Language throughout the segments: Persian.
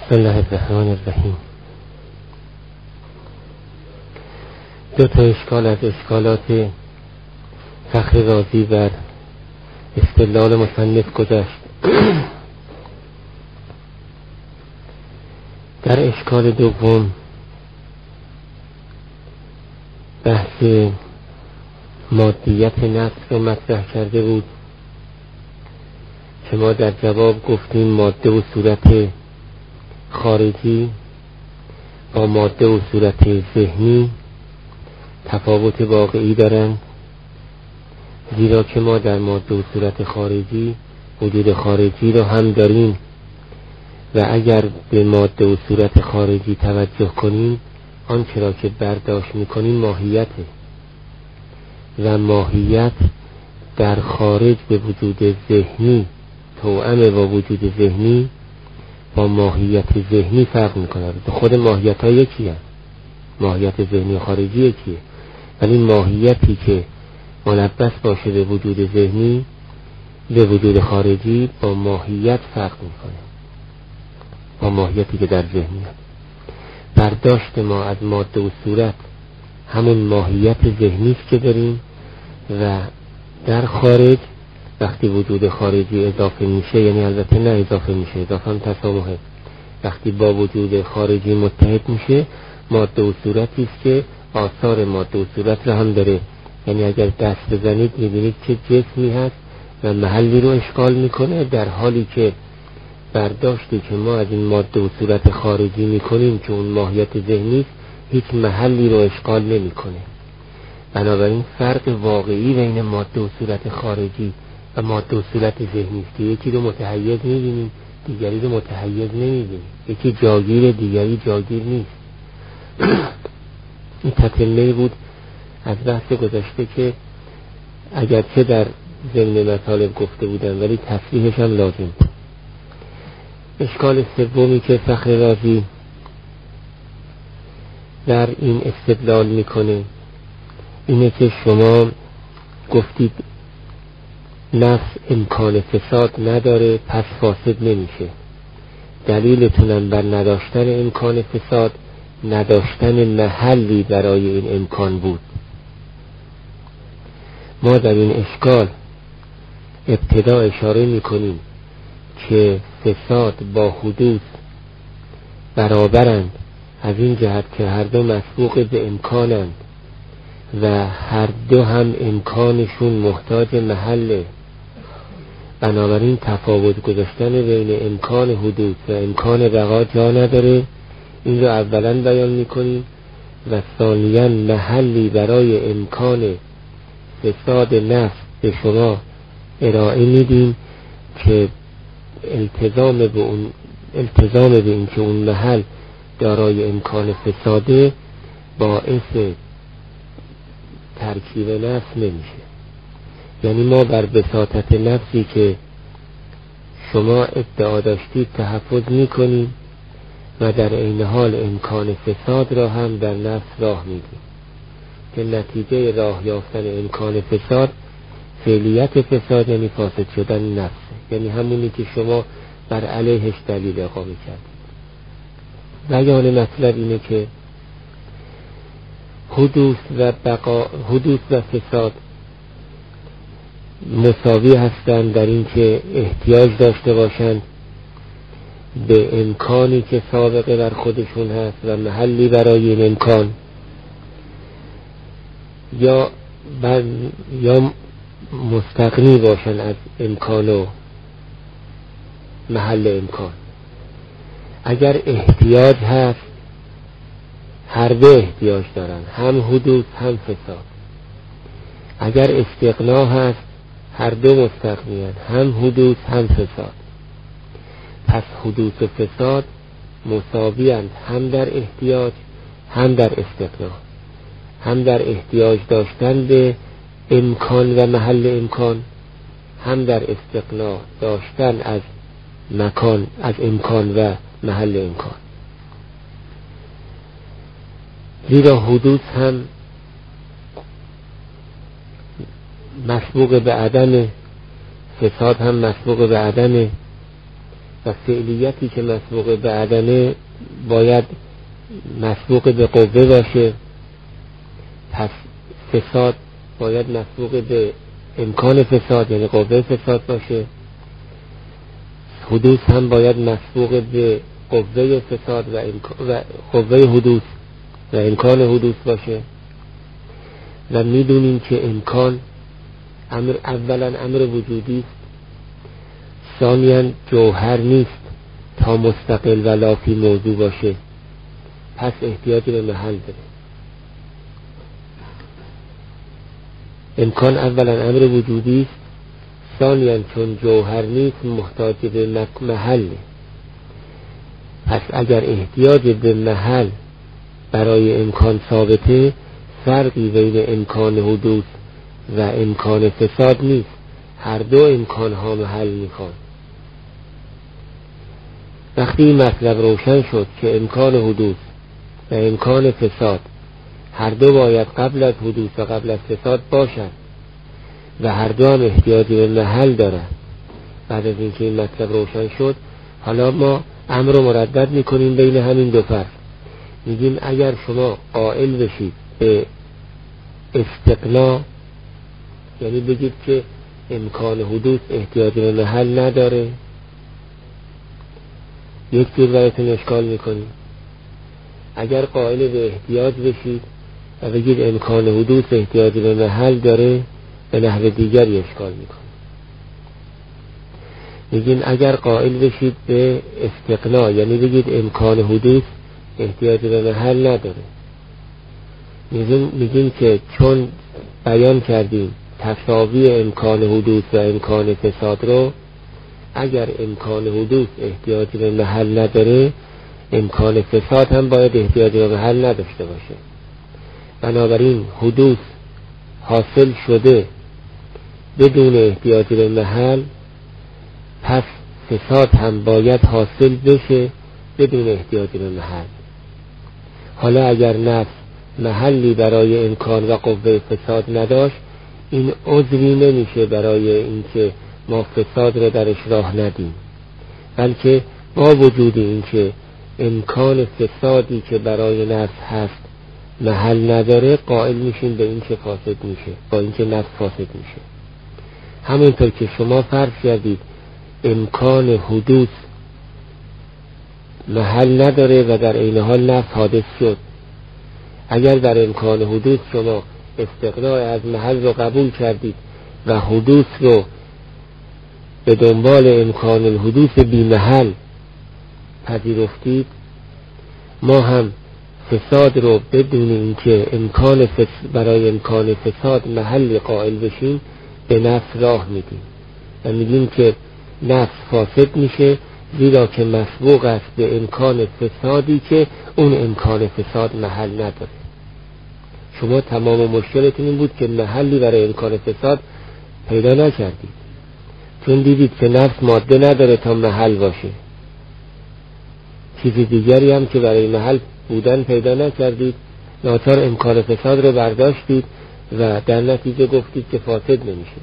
بسم الله الرحمن الرحیم. دو تا اشکال از اشکالات فخر رازی بر استدلال مصنف گذشت. در اشکال دوم بحث مادیت نفس رو مطرح کرده بود که ما در جواب گفتیم ماده و صورت خارجی با ماده و صورت ذهنی تفاوت واقعی دارند، زیرا که ما در ماده و صورت خارجی وجود خارجی را هم داریم و اگر به ماده و صورت خارجی توجه کنیم آنچه را که برداشت میکنیم ماهیته و ماهیت در خارج به وجود ذهنی توأم با وجود ذهنی با ماهیت ذهنی فرق میکنه. خود ماهیت ها یکی هست، ماهیت ذهنی و خارجی یکیه، ولی ماهیتی که ملبس باشه به وجود ذهنی به وجود خارجی با ماهیت فرق میکنه، با ماهیتی که در ذهنی هست. برداشت ما از ماده و صورت همون ماهیت ذهنی است که داریم و در خارج وقتی وجود خارجی اضافه میشه، یعنی البته نه اضافه میشه، اضافه هم تسامحه، وقتی با وجود خارجی متحد میشه ماده و صورتی است که آثار ماده و صورت را هم داره. یعنی اگر دست بزنید میبینید که جسمی هست و محلی رو اشغال میکنه، در حالی که برداشتی که ما از این ماده و صورت خارجی میکنیم که اون ماهیت ذهنی است هیچ محلی رو اشغال نمیکنه. بنابراین فرق واقعی بین ماده و صورت خارجی و ماده و صورت ذهنی است که یکی رو متحیز میبینیم دیگری رو متحیز نمیبینیم، یکی جاگیر دیگری جاگیر نیست. این تکمله بود از بحث گذشته که اگرچه در ضمن مطالب گفته بودن ولی تصریحش هم لازم بود. اشکال سومی که فخر رازی در این استدلال میکنه اینه که شما گفتید نفس امکان فساد نداره پس فاسد نمیشه. دلیلتونم بر نداشتن امکان فساد نداشتن محلی برای این امکان بود. ما در این اشکال ابتدا اشاره میکنیم که فساد با حدوث برابرند، از این جهت که هر دو مسبوق به امکانند و هر دو هم امکانشون محتاج محله. بنابراین تفاوت گذاشتن بین امکان حدوث و امکان بقا جا نداره. این رو اولا بیان میکنیم و ثانیاً محلی برای امکان فساد نفس به شما ارائه میدیم که التزام به این که اون محل دارای امکان فساده باعث ترکیب نفس نمیشه. یعنی ما بر بساطت نفسی که شما ادعا داشتید تحفظ میکنیم و در این حال امکان فساد را هم در نفس راه میدیم که نتیجه راه یافتن امکان فساد فعلیت فساد یعنی فاسد شدن نفس، یعنی همونی که شما بر علیهش دلیل اقامه کردید. بیان مطلب اینه که حدوث و فساد مساوی هستند در این که احتیاج داشته باشند به امکانی که سابقه بر خودشون هست و محلی برای این امکان، یا مستغنی باشن از امکان و محل امکان. اگر احتیاج هست هر دو احتیاج دارن، هم حدوث هم فساد. اگر استغنا هست هر دو مستغنیان، هم حدوث هم فساد. پس حدوث و فساد مساویند هم در احتیاج هم در استغنا، هم در احتیاج داشتن به امکان و محل امکان، هم در استغنا داشتن از مکان، از امکان و محل امکان. زیرا حدوث هم مسبوق به عدم، فساد هم مسبوق به عدم. و فعلیتی که مسبوق به عدمه باید مسبوق به قوه باشه، پس فساد باید مسبوق به امکان فساد یعنی قوه فساد باشه، حدوث هم باید مسبوق به قوه فساد و قوه حدوث و امکان حدوث باشه. و میدونیم که امکان اولا امر وجودی است، ثانیاً جوهر نیست تا مستقل و لافی موضوع باشه، پس احتیاجی به محل داره. امکان اولا امر وجودی است، ثانیاً چون جوهر نیست محتاج به محل. پس اگر احتیاج به محل برای امکان ثابته، فرقی بین امکان حدوث و امکان فساد نیست، هر دو امکان ها محل میخوان. وقتی این مطلب روشن شد که امکان حدوث و امکان فساد هر دو باید قبل از حدوث و قبل از فساد باشند و هر دو هم احتیاج به محل دارند، بعد از اینکه این مطلب روشن شد حالا ما امر رو مردد میکنیم بین همین دو فرق. میگیم اگر شما قائل بشید به استقنا، یعنی بگید که امکان حدوث احتیاج به محل نداره، یک جور براتون اشکال میکنیم. اگر قائل به احتیاج بشید و بگید امکان حدوث احتیاج به محل داره، به نحو دیگری اشکال میکنیم. میگیم اگر قائل بشید به استقنا، یعنی بگید امکان حدوث احتیاج به محل نداره، میگیم که چون بیان کردیم تساوی امکان حدوث و امکان فساد رو، اگر امکان حدوث احتیاج به محل نداره، امکان فساد هم باید احتیاج به محل نداشته باشه. بنابراین حدوث حاصل شده بدون احتیاج به محل، پس فساد هم باید حاصل بشه بدون احتیاج به محل. حالا اگر نفس محلی برای امکان و قوه فساد نداشت، این عذری نمیشه برای اینکه ما فساد رو درش راه ندیم، بلکه با وجود اینکه امکان فسادی که برای نفس هست محل نداره، قائل میشیم به اینکه فاسد میشه، با اینکه نفس فاسد میشه. همونطور که شما فرض کردید امکان حدوث محل نداره و در عین حال نفس حادث شد، اگر در امکان حدوث شما استقناع از محل رو قبول کردید و حدوث رو به دنبال امکان الحدوث بی محل پذیرفتید، ما هم فساد رو بدون اینکه برای امکان فساد محل قائل بشیم به نفس راه میدیم و میگیم که نفس فاسد میشه، زیرا که مسبوق است به امکان فسادی که اون امکان فساد محل نداره. شما تمام مشکلتون این بود که محلی برای امکان فساد پیدا نکردید، چون دیدید که نفس ماده نداره تا محل باشه. چیز دیگری هم که برای محل بودن پیدا نکردید، ناچار امکان فساد رو برداشتید و در نتیجه گفتید که فاسد نمیشه.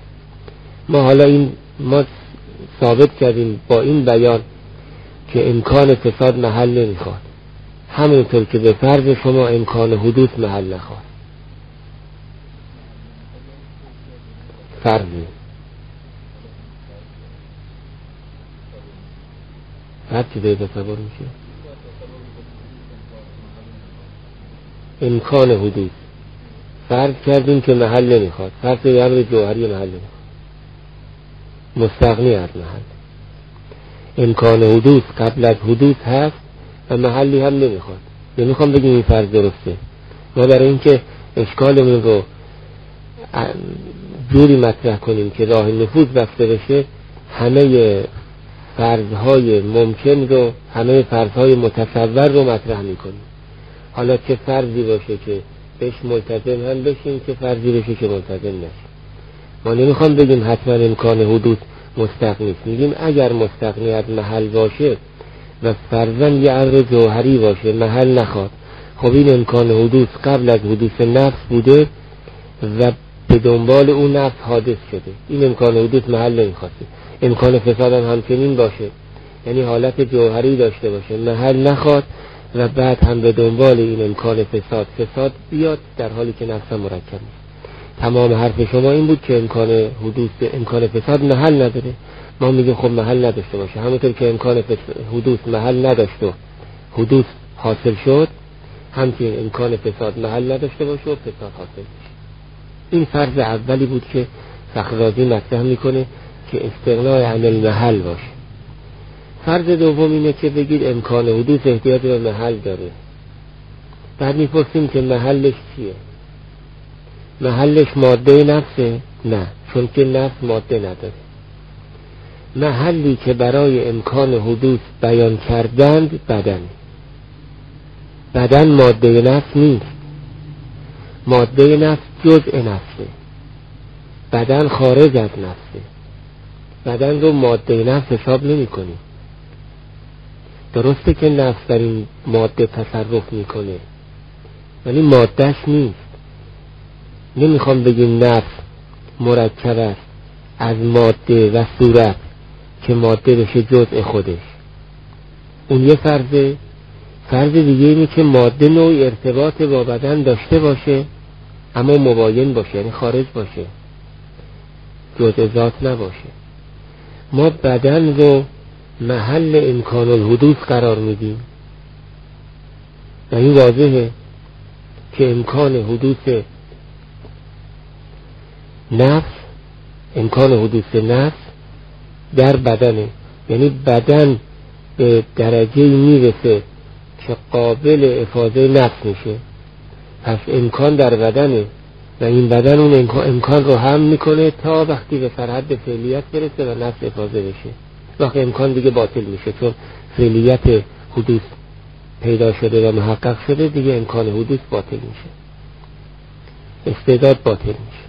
ما ثابت کردیم با این بیان که امکان فساد محل نمیخواد، همونطور که به فرض شما امکان حدوث محل نخواد. فرض چی به تصور میشه؟ امکان حدوث فرض کردیم که محل نمیخواد، فرض امر جوهری محل نمیخواد، مستغنی از محل. امکان حدوث قبل از حدوث هست و محلی هم نمیخواد. نمیخوام بگیم این فرض درسته. ما برای اینکه اشکالمون رو جوری مطرح کنیم که راه نفوذ بسته بشه، همه فرضهای ممکن رو، همه فرضهای متصور رو مطرح میکنیم. حالا چه فرضی باشه که بهش ملتزم هم بشیم، چه فرضی باشه که ملتزم نشیم. ما نمیخوام بگیم حتما امکان حدوث مستغنی است، میگیم اگر مستغنی از محل باشه و فرضاً یه امر جوهری باشه محل نخواد، خب این امکان حدوث قبل از حدوث نفس بوده و به دنبال اون نفس حادث شده، این امکان حدوث محل نمیخواسته. امکان فساد هم همچنین باشه، یعنی حالت جوهری داشته باشه، محل نخواد و بعد هم به دنبال این امکان فساد بیاد، در حالی که نفس مرکب نیست. تمام حرف شما این بود که امکان فساد محل نداره. ما میگیم خب محل نداشته باشه، همونطور که امکان حدوث محل نداشت و حدوث حاصل شد، همچنین امکان فساد محل نداشته باشه و فساد حاصل میشه. این فرض اولی بود که فخررازی مطرح میکنه که استغنای عن المحل باشه. فرض دوم اینه که بگید امکان حدوث احتیاج به محل داره. بعد میپرسیم که محلش چیه؟ محلش ماده نفسه؟ نه، چون که نفس ماده نداره. محلی که برای امکان حدوث بیان کردند بدن ماده نفس نیست. ماده نفس جزء نفسه، بدن خارج از نفسه. بدن رو ماده نفس حساب نمی کنی. درسته که نفس در این ماده تصرف میکنه ولی مادهش نیست. نمیخوام بگیم نفس مرکب است از ماده و صورت که ماده بشه جزء خودش. اون یه فرضه. فرض دیگه اینه که ماده نوعی ارتباط با بدن داشته باشه اما مباین باشه، یعنی خارج باشه، جزء ذات نباشه. ما بدن رو محل امکان الحدوث قرار میدیم و این واضحه که امکان حدوث نفس، امکان حدوث نفس در بدنه. یعنی بدن به درجه میرسه که قابل افاضه نفس میشه، پس امکان در بدنه و این بدن اون امکان رو هم میکنه تا وقتی به سرحد فعلیت برسه و نفس افاضه بشه. وقتی امکان دیگه باطل میشه، چون فعلیت حدوث پیدا شده و محقق شده، دیگه امکان حدوث باطل میشه، استعداد باطل میشه.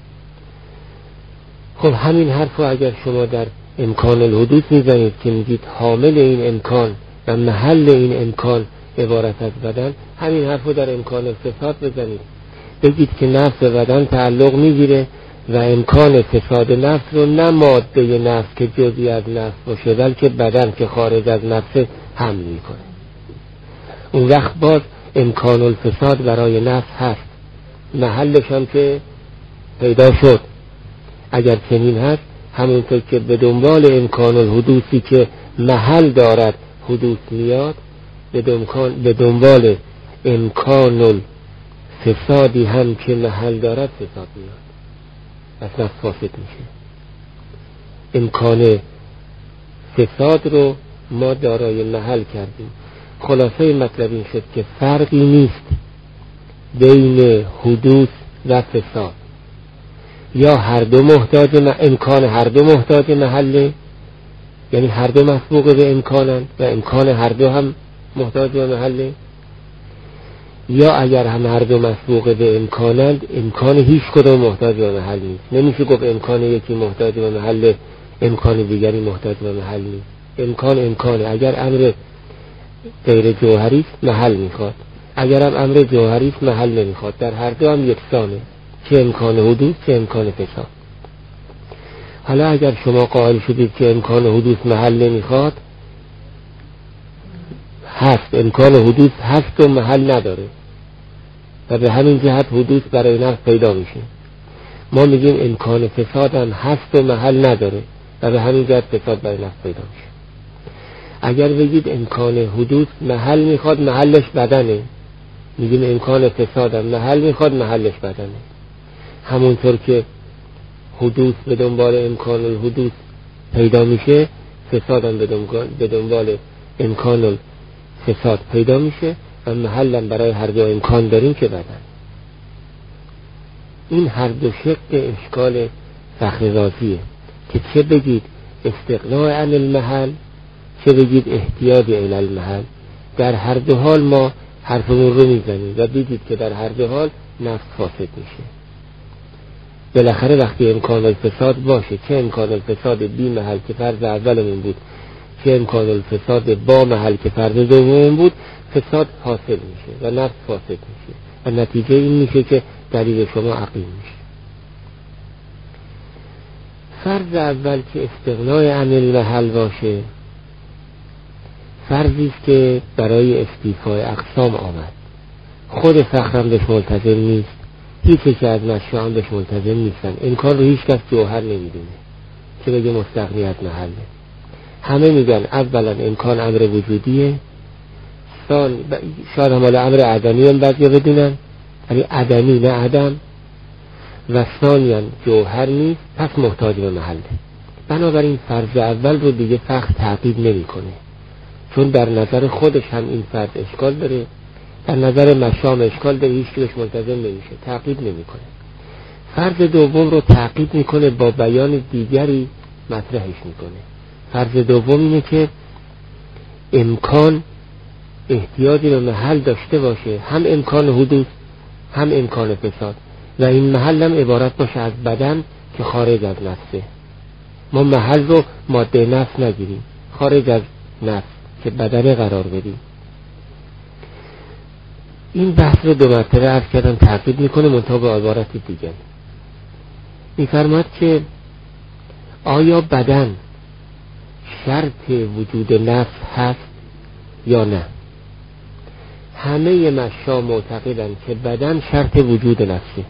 خب همین حرف رو اگر شما در امکان الحدوث میزنید که میگید حامل این امکان و محل این امکان عبارت از بدن، همین حرف رو در امکان الفساد بزنید، بگید که نفس بدن تعلق میگیره و امکان فساد نفس رو نه ماده نفس که جزئی از نفس باشه بلکه بدن که خارج از نفس حمل میکنه. اون وقت باز امکان الفساد برای نفس هست، محلش هم که پیدا شد. اگر چنین هست، همونطور که به دنبال امکان الحدوثی که محل دارد حدوث میاد، به دنبال امکان الفسادی هم که محل دارد فساد میاد، اصلا فاسد میشه. امکان فساد رو ما دارای محل کردیم. خلاصه مطلب این شد که فرقی نیست بین حدوث و فساد. یا هر دو محتاج امکان هر دو محتاج محله، یعنی هر دو مسبوق به امکانند و امکان هر دو هم محتاج به محله. یا اگر هم هر دو مسبوق به امکانند، امکان هیچ کدوم محتاج به محل نیست. نمیشه گفت امکان یکی محتاج به محل، امکان دیگری محتاج به محل نیست. امکان امکانه. اگر امر غیر جوهری است محل میخواد، اگر هم امر جوهری است محل نمیخواد. در هر دو هم یکسانه، چه امکان حدوث چه امکان فساد. حالا اگر شما قائل شدید که امکان حدوث محل نمیخواد، هست، امکان حدوث هست و محل نداره و به همین جهت حدوث برای نفس پیدا میشه. ما میگیم امکان فساد هم هست و محل نداره و به همین جهت فساد برای نفس پیدا میشه. اگر بگید امکان حدوث محل میخواد، محلش بدنه، میگیم امکان فساد هم محل میخواد، محلش بدنه. همونطور که حدوث به دنبال امکان الحدوث پیدا میشه، فساد هم به دنبال امکان الفساد پیدا میشه و محل هم برای هر دو امکان داریم که بدن. این هر دو شق اشکال فخررازیه که چه بگید استغناء عن المحل، چه بگید احتیاج الی المحل. در هر دو حال ما حرفمون رو میزنیم و بگید که در هر دو حال نفس فاسد میشه. بالاخره وقتی امکان الفساد باشه، چه امکان الفساد بی محل که فرض اولمون بود، چه امکان الفساد با محل که فرض دوممون بود، فساد حاصل میشه و نفس فاسد میشه و نتیجه این میشه که دلیل شما عقیم میشه. فرض اول که استغنای عن المحل باشه، فرضی است که برای استیفای اقسام آمد. خود فخرم بهش ملتزم نیست، هیچ که از مشایخ بهش ملتزم نیستن. امکان رو هیچ کس جوهر نمیدونه که بگه مستغنی از محله. همه میگن اولا امکان امر وجودیه، شاید هم امر عدمی هم بعضی بدونن، ولی عدمی نه عدم، و ثانیاً جوهر نیست، پس محتاج به محله. بنابراین فرض اول رو دیگه فقط تعقیب نمیکنه، چون در نظر خودش هم این فرض اشکال داره، در نظر مشام اشکال داره، هیچ کس ملتزم نمیشه، تعقیب نمیکنه. فرض دوم رو تعقیب میکنه، با بیان دیگری مطرحش میکنه. فرض دوم اینه که امکان احتیاجی به محل داشته باشه، هم امکان حدوث هم امکان فساد، و این محل هم عبارت باشه از بدن که خارج از نفسه. ما محل رو ماده نفس نگیریم، خارج از نفس که بدن قرار بدیم. این بحث رو دو مرتبه عرض کردم، تعقیب میکنه منتها به عبارت دیگر. میفرماد که آیا بدن شرط وجود نفس هست یا نه؟ همه مشایخ معتقدن که بدن شرط وجود نفسه،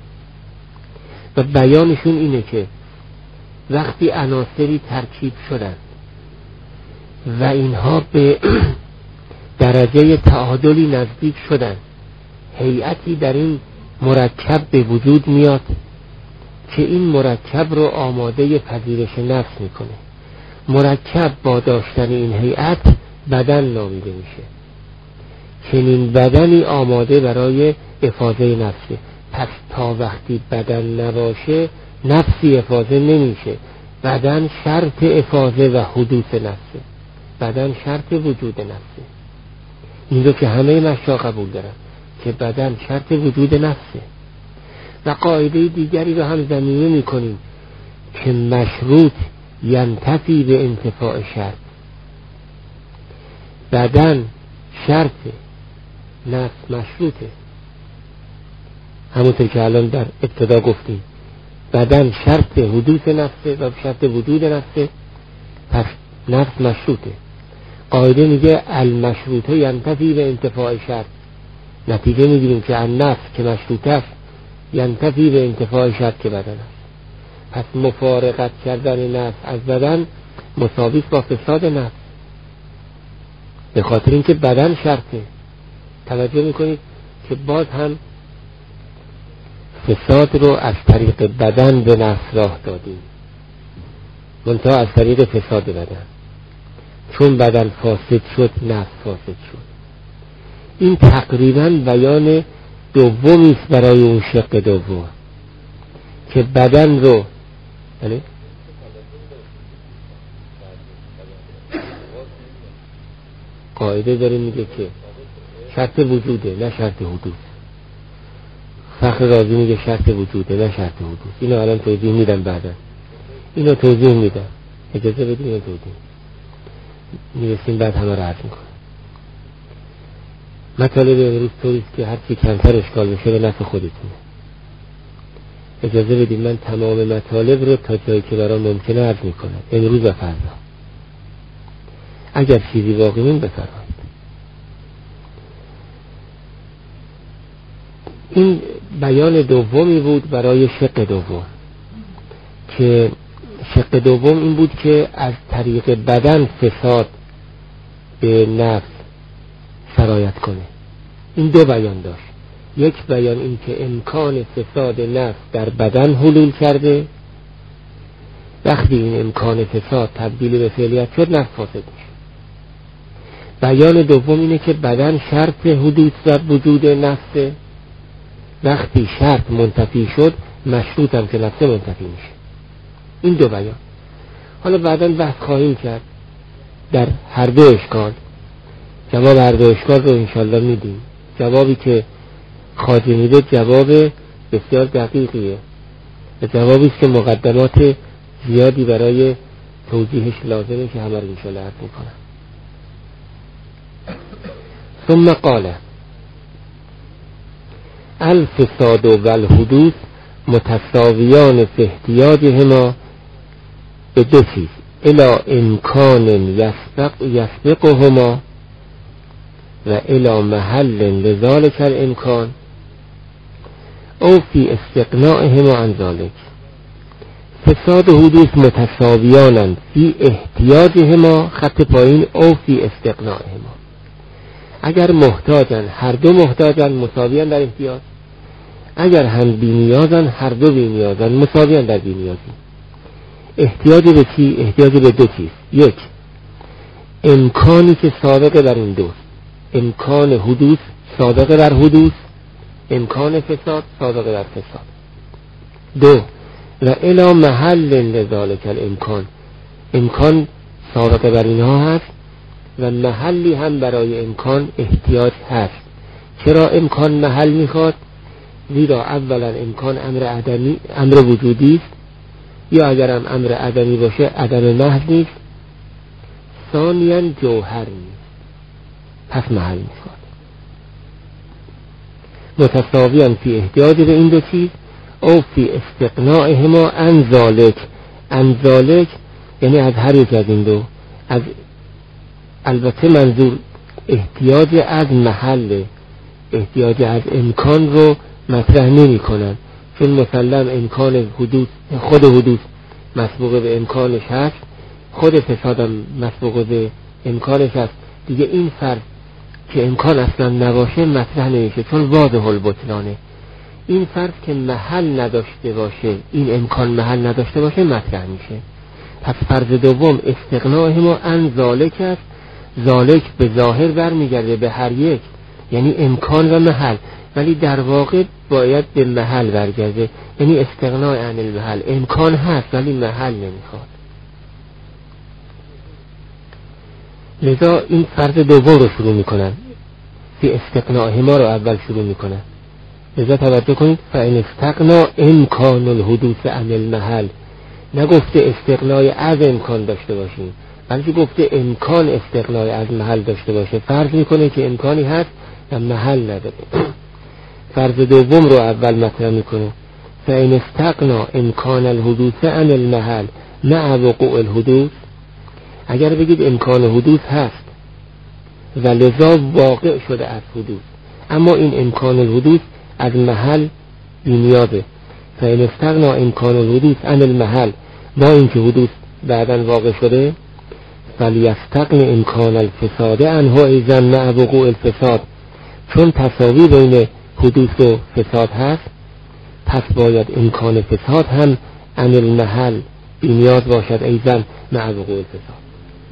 و بیانشون اینه که وقتی عناصری ترکیب شدن و اینها به درجه تعادلی نزدیک شدن، هیئتی در این مرکب به وجود میاد که این مرکب رو آماده پذیرش نفس میکنه. مرکب با داشتن این هیئت بدن نامیده میشه. چنین بدنی آماده برای افاضه نفسه. پس تا وقتی بدن نباشه نفسی افاضه نمیشه. بدن شرط افاضه و حدوث نفسه، بدن شرط وجود نفسه. این رو که همه مشایخ قبول دارن که بدن شرط وجود نفسه. و قاعده دیگری رو هم ضمیمه میکنیم که مشروط ینتفی به انتفاع شرط. بدن شرط، نفس مشروطه. همونطور که الان در ابتدا گفتیم بدن شرط حدوث نفسه و شرط وجود نفسه، پس نفس مشروطه. قاعده میگه المشروطه ینتفی به انتفاع شرط. نتیجه میگیریم که النفس که مشروطه است ینتفی به انتفاع شرط که بدن است. پس مفارقت کردن نفس از بدن مساوی با فساد نفس، به خاطر اینکه بدن شرطه. توجه میکنید که باز هم فساد رو از طریق بدن به نفس راه دادیم، منتها از طریق فساد بدن. چون بدن فاسد شد نفس فاسد شد. این تقریبا بیان دومی است برای اون شق دوم که بدن رو قاعده داره میگه که شرط وجوده نه شرط حدوث. فخر رازی میگه شرط وجوده نه شرط حدوث. اینو الان توضیح میدم، بعدا اینو توضیح میدم، اجازه بدید اینو توضیح میرسیم بعد همه رو عرض میکنم. مطالب امروز طوریست که هرچی کمتر اشکال بشه به نفع خودتونه. اجازه بدید من تمام مطالب رو تا جایی که برام ممکنه عرض میکنم امروز و فردا. اگر چیزی باقی مون بفرمایید. این بیان دومی بود برای شق دوم، که شق دوم این بود که از طریق بدن فساد به نفس سرایت کنه. این دو بیان داشت. یک بیان این که امکان فساد نفس در بدن حلول کرده، وقتی این امکان فساد تبدیل به فعلیت شد نفس فاسد میشه. بیان دوم اینه که بدن شرط حدوث و وجود نفسه، وقتی شرط منتفی شد مشروط هم که نفسه منتفی میشه. این دو بیان. حالا بعداً بحث خواهیم کرد در هر دو اشکال. جواب هر دو اشکال رو انشالله میدیم. جوابی که خواجه میده جواب بسیار دقیقیه و جوابی است که مقدمات زیادی برای توضیحش لازمه که همه رو انشالله عرض میکنم. ثم قال الفساد و الحدوث متساویان فی احتیاجهما به دو چیز. الی امکان یسبقهما و الی محل لذالک الامکان او فی استقناعهما عن ذلك. فساد و حدوث متساویانند فی احتیاجهما خط پایین او فی استقناعهما. اگر محتاجن، هر دو محتاجن، مساویان در احتیاج. اگر هم بی‌نیازن، هر دو بی‌نیازن، مساویان در بی‌نیازی. احتیاج به چی؟ احتیاج به دو چیز. یک، امکانی که سابقه بر این دو، امکان حدوث سابقه بر حدوث، امکان فساد سابقه بر فساد. دو، و الی محل لذالک الامکان، امکان سابقه بر اینها هست و محلی هم برای امکان احتیاج هست. چرا امکان محل میخواد؟ زیرا اولا امکان امر عدمی، امر وجودی است، یا اگر هم امر عدمی باشه عدم محض نیست. ثانیاً جوهر نیست، پس محل میخواد. متساویاً فی احتیاج به این دو چیز او فی استقناعهما عن ذالک. عن ذالک یعنی از هر یک از این دو. از البته منظور احتیاج از محل، احتیاج از امکان رو مطرح نمی کنن، چون مسلم امکان حدوث، خود حدوث مسبوق به امکانش هست، خود فسادم مسبوق به امکانش هست. دیگه این فرض که امکان اصلا نباشه مطرح نمیشه، چون واضح البطلانه. این فرض که محل نداشته باشه، این امکان محل نداشته باشه مطرح میشه. پس فرض دوم استقناع ما عن ذالک است. ذالک به ظاهر برمیگرده به هر یک، یعنی امکان و محل، ولی در واقع باید به محل برگرده، یعنی استغناء عن المحل. امکان هست ولی محل نمیخواد. لذا این فرض دوم رو شروع میکنن، فی استقناع ما رو اول شروع میکنن. لذا توجه کنید، فإن استقنا امکان الحدوث عن المحل. نگفته استقناع از امکان داشته باشیم، بلکه گفته امکان استقناع از محل داشته باشه. فرض میکنه که امکانی هست و محل نداره. فرض دوم رو اول مطرح میکنه، فإن استقنا امکان الحدوث عن المحل مع وقوع الحدوث. اگر بگید امکان حدوث هست و لذا واقع شده از حدوث، اما این امکان الحدوث از محل بی‌نیازه. فإن استغنا امکان الحدوث عن المحل، با اینکه حدوث بعداً واقع شده، فلیستغن امکان الفساد عنه ایضا مع وقوع الفساد. چون تساوی بین حدوث و فساد هست، پس باید امکان فساد هم عن المحل بی‌نیاز باشد ایضا مع وقوع الفساد.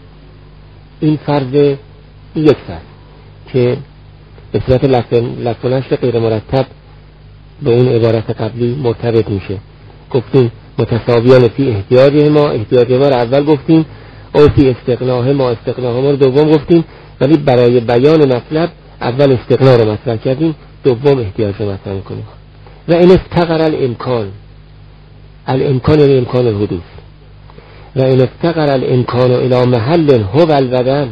این فرض یک فرض که به صورت لفظ و نشر غیر مرتب به اون عبارت قبلی مرتبط میشه. گفتیم متساویان فی احتیاج ما، احتیاج ما رو اول گفتیم، او فی استقناع ما، استقناع ما رو دوم گفتیم، ولی برای بیان مطلب اول استقناع رو مطرح کردیم، دوم احتیاج رو مطرح میکنیم. و این افتقر الامکان، الامکان یعنی امکان الحدوث، و این افتقر الامکان الى محل هو البدن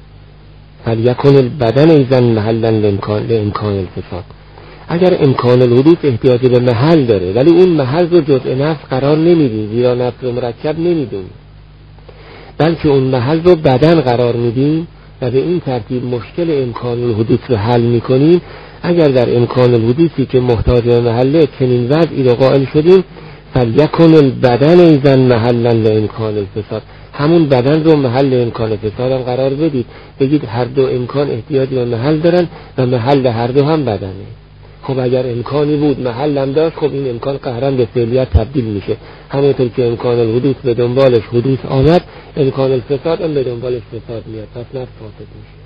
فلیکن البدن ایضا محلا لامکان الفساد. اگر امکان الحدوث احتیاج به محل داره، ولی اون محل رو جزء نفس قرار نمیدیم، زیرا نفس رو مرکب نمیدونیم، بلکه اون محل رو بدن قرار میدیم و به این ترتیب مشکل امکان الحدوث رو حل میکنیم. اگر در امکان الحدوثی که محتاج به محله چنین وضعی رو قائل شدیم، فلیکن البدن ایضا محلا لامکان الفساد، همون بدن رو محل امکان فساد هم قرار بدید. بگید هر دو امکان احتیاج به محل دارن و محل هر دو هم بدنه. خب اگر امکانی بود محل هم داشت، خب این امکان قهرن به فعلیت تبدیل میشه. همونطور که امکان الحدوث به دنبالش حدوث آمد، امکان الفساد هم به دنبالش فساد میاد، پس نفس فاسد میشه.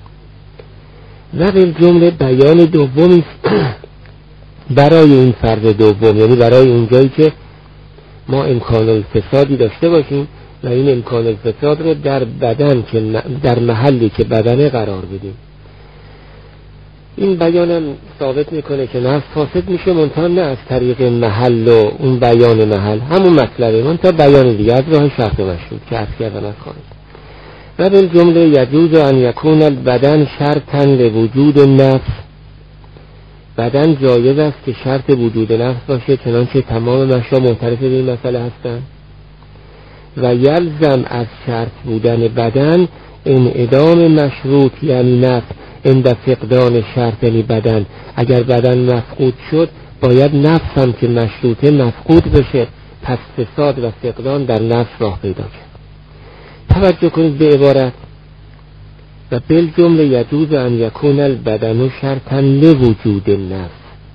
و به جمله بیان دومی برای این فرض دوم، یعنی برای اونجایی که ما امکان الفسادی داشته باشیم و این امکان الفساد رو در بدن که در محلی که بدنه قرار بدیم. این بیانم ثابت میکنه که نفس فاسد میشه، منتها نه از طریق محل و اون بیان محل، همون مطلبه، منتها بیان دیگه از راه شرط مشروط که عرض کردم از خارج. و بالجمله یجوز ان یکون البدن شرطا لوجود النفس. بدن جایز است که شرط وجود نفس باشه، چنانچه تمام مشا معترف به این مسئله هستند. و یلزم از شرط بودن بدن انعدام مشروط یعنی نفس عند فقدان شرط یعنی بدن. اگر بدن مفقود شد باید نفس هم که مشروطه مفقود بشه، پس فساد و فقدان در نفس راه پیدا کرد. توجه کنید به عبارت و بالجمله یجوز ان یکون البدن شرطا لوجود النفس.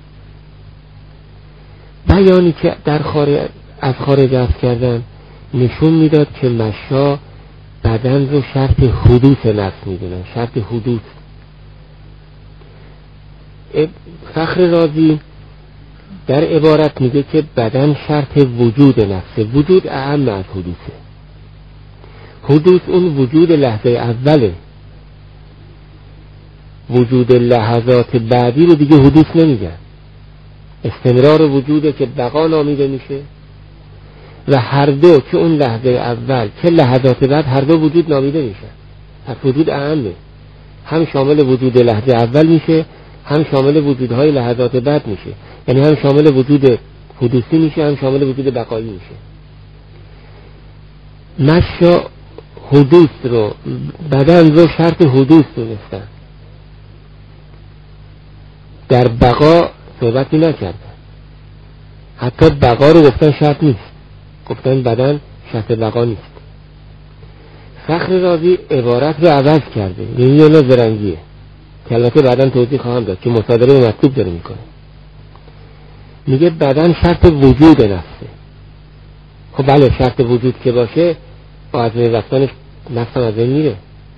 بیانی که از خارج عرض کردن نشون میداد که مشا بدن رو شرط حدوث نفس میدونن، شرط حدوث. فخر رازی در عبارت میگه که بدن شرط وجود نفسه. وجود اهم از حدوثه. حدوث اون وجود لحظه اوله، وجود لحظات بعدی رو دیگه حدوث نمیگن. استمرار وجوده که بقا نامیده میشه و هر دو که اون لحظه اول که لحظات بعد هر دو وجود نامیده میشه. پس وجود اهمه، هم شامل وجود لحظه اول میشه، هم شامل وجودهای لحظات بعد میشه. یعنی هم شامل وجود حدوثی میشه، هم شامل وجود بقایی میشه. مشا حدوث رو، بدن رو شرط حدوث دونستن، در بقا صحبتی نکردن. حتی بقا رو گفتن شرط نیست، گفتن بدن شرط بقا نیست. فخر رازی عبارت رو عوض کرده، یعنی یه نوع زرنگیه که البته بعداً توضیح خواهم داد که مصادره به مطلوب داره میکنه. میگه بدن شرط وجود نفسه. خب بله، شرط وجود که باشه با از بین رفتنش نفس هم از بین میره،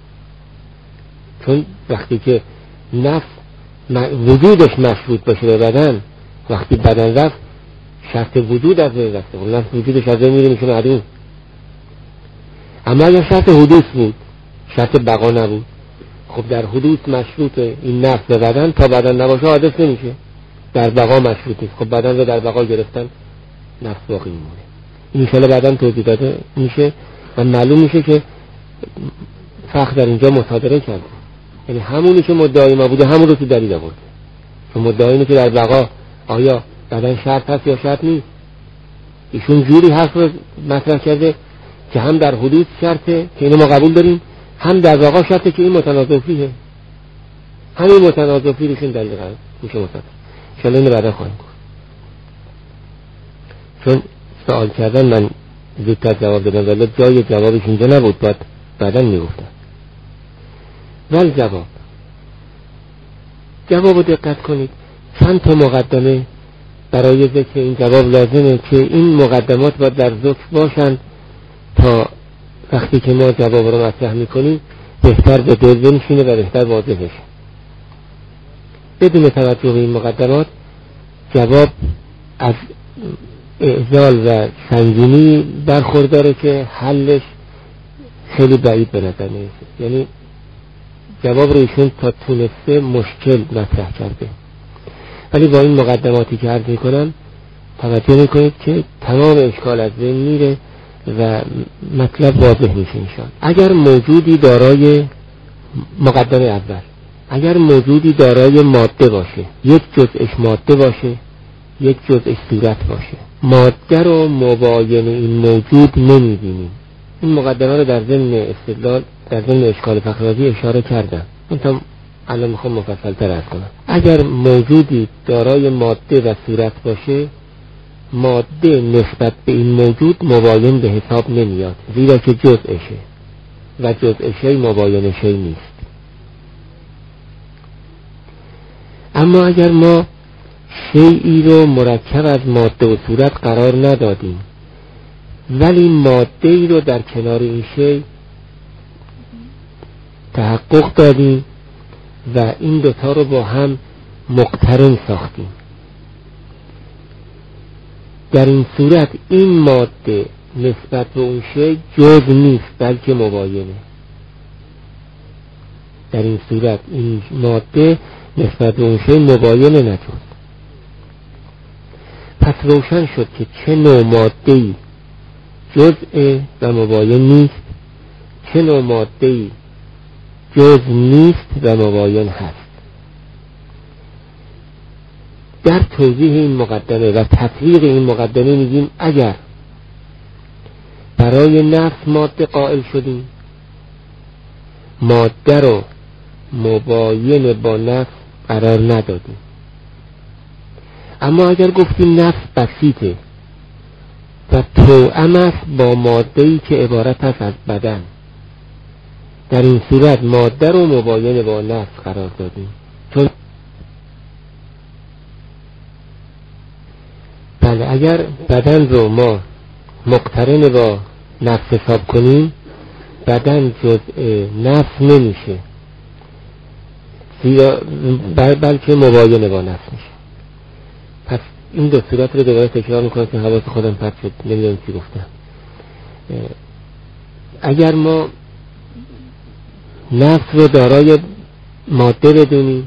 چون وقتی که نفس وجودش مشروط باشه به بدن، وقتی بدن رفت شرط وجود از بین رفته، اون نفس وجودش از بین میره، میشه معدوم. اما اگر شرط حدوث بود، شرط بقا نبود، خب در حدوث مشروط این نفس به بدن، تا بدن نباشه حادث نمیشه. در بقا مشروط نیست. خب بدن رو در بقا گرفتن، نفس باقی میمونه. این شاله بدن توضیح داده میشه و معلوم میشه که فخر در اینجا مصادره کرده، یعنی همونی که مدعای ما بوده همون رو تو دلیل آورده. چون مدعای اینه که در بقا آیا بدن شرط هست یا شرط نیست. ایشون جوری حرف رو مطرح کرده که هم در حدود شرطه که اینو ما قبول داریم، هم در بقا شرطه که این متناظفیه. همین متناظفی روشون دلیل قرار میشه مصادره. انشاءالله اینو بعدا خواهیم گفت. چون سوال کردن من زودتر جواب دادم ولی جای جوابش اینجا نبود، باید بعدا میگفتم. ولی جواب رو دقت کنید. چند تا مقدمه برای ذکر این جواب لازمه که این مقدمات باید در ذکر باشند تا وقتی که ما جواب رو مطرح میکنیم بهتر به دل بنشینه و بهتر واضح بشه. بدون توجه به این مقدمات جواب از اعضال و سنگینی برخورداره که حلش خیلی بعید به نظر میرسه. یعنی جواب رو ایشون تا تونسته مشکل مطرح کرده، ولی با این مقدماتی که عرض میکنم توجه میکنید که تمام اشکال از بین میره و مطلب واضح میشه انشاءالله. اگر موجودی دارای مقدمه اول، اگر موجودی دارای ماده باشه، یک جزءش ماده باشه، یک جزءش صورت باشه، ماده رو مباین این موجود نمیبینیم. این مقدمه رو در ضمن استدلال در ضمن اشکال فخررازی اشاره کردم، منتها الان میخوام مفصل تر عرض کنم. اگر موجودی دارای ماده و صورت باشه، ماده نسبت به این موجود مباین به حساب نمیاد، زیرا که جزءشه و جزء شی مباین شی نیست. اما اگر ما شیئی رو مرکب از ماده و صورت قرار ندادیم ولی ماده ای رو در کنار این شی تحقق دادیم و این دوتا رو با هم مقترن ساختیم، در این صورت این ماده نسبت به اون شی جز نیست بلکه مباینه. در این صورت این ماده نسبت به اون شی مباینه نجز. پس روشن شد که چه نوع ماده‌ای جزء و مباین نیست، چه نوع ماده‌ای جز نیست و مباین هست. در توضیح این مقدمه و تطبیق این مقدمه میگیم اگر برای نفس ماده قائل شدیم، ماده رو مباین با نفس قرار ندادیم. اما اگر گفتیم نفس بسیطه و توأم است با ماده‌ای که عبارت است از بدن، در این صورت ماده رو مباین با نفس قرار دادیم. چون بله، اگر بدن رو ما مقترن با نفس حساب کنیم، بدن جزء نفس نمیشه، بلکه مباین با نفس میشه. پس این دو صورت رو دوباره تکرار میکنم که حواس خودم پرت شد، نمیدونم چی گفتم. اگر ما نفس رو دارای ماده بدونیم،